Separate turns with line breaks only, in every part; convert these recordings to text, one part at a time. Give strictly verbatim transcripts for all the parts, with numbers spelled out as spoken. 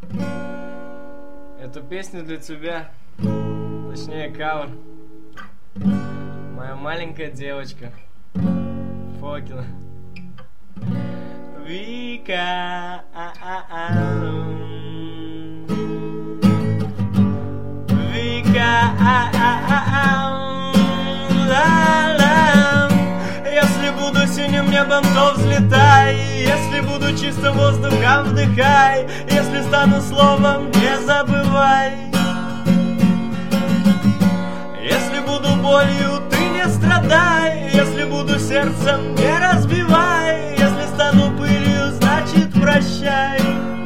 Эту песню для тебя, точнее кавер, моя маленькая девочка Фокина. Вика, Вика, если буду синим небом, то взлетай, если буду чистым воздухом, вдыхай, если стану словом, не забывай. Если буду болью, ты не страдай, если буду сердцем, не разбивай, если стану пылью, значит прощай.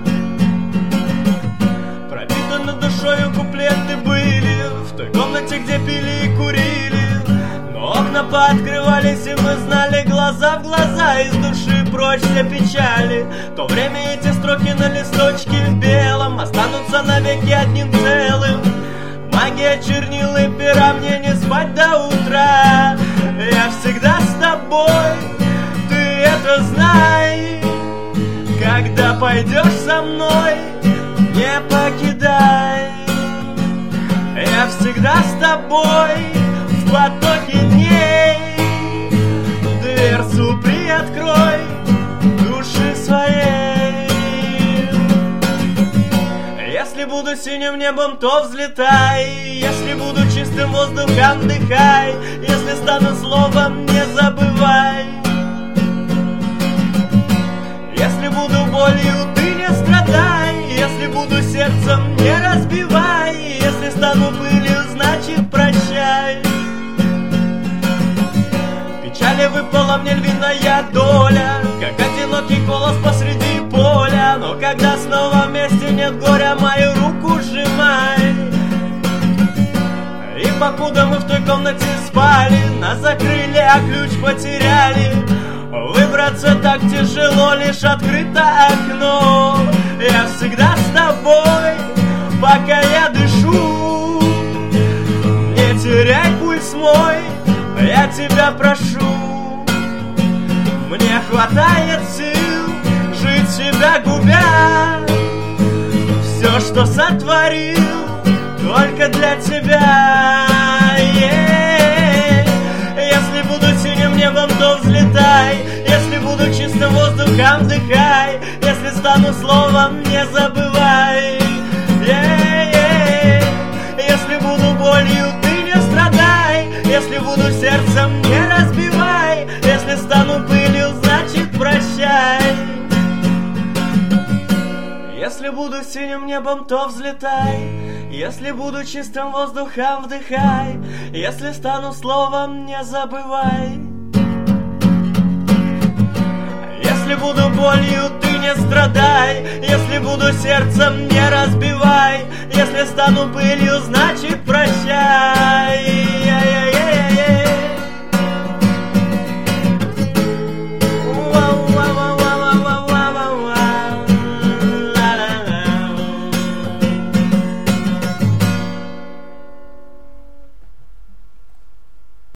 Пропитаны душою куплеты были в той комнате, где пили и курили, но окна пооткрывались, и мы знали глаза в глаза, из души прочь все печали. То время эти строки на листочке в белом останутся навеки одним целым. Магия чернил и пера, мне не спать до утра. Я всегда с тобой, ты это знай. Когда пойдешь со мной, не покидай. Я всегда с тобой в потоке дней. Дверцу приоткрой души своей. Если буду синим небом, то взлетай, если буду чистым воздухом, вдыхай, если стану словом, не забывай. Если буду болью, ты не страдай, если буду сердцем, не разбивай, если стану пылью, значит прощай. Печали выпала мне львиная доля, как одинокий колос посреди поля. Но когда снова вместе нет горя, мою руку сжимай. И покуда мы в той комнате спали, нас закрыли, а ключ потеряли. Выбраться так тяжело, лишь открыто окно. Я всегда с тобой, пока я дышу. Не теряй пульс мой, я тебя прошу. Мне хватает сил жить себя губя. Все, что сотворил, только для тебя. Yeah. Если буду синим небом, то взлетай, если буду чистым воздухом, вдыхай, если стану словом, не забывай. Yeah, yeah. Если буду болью, ты не страдай, если буду сердцем, не разбивай, если стану пылью, значит прощай. Если буду синим небом, то взлетай, если буду чистым воздухом, вдыхай, если стану словом, не забывай. Если буду болью, ты не страдай, если буду сердцем, не разбивай, если стану пылью, значит прощай.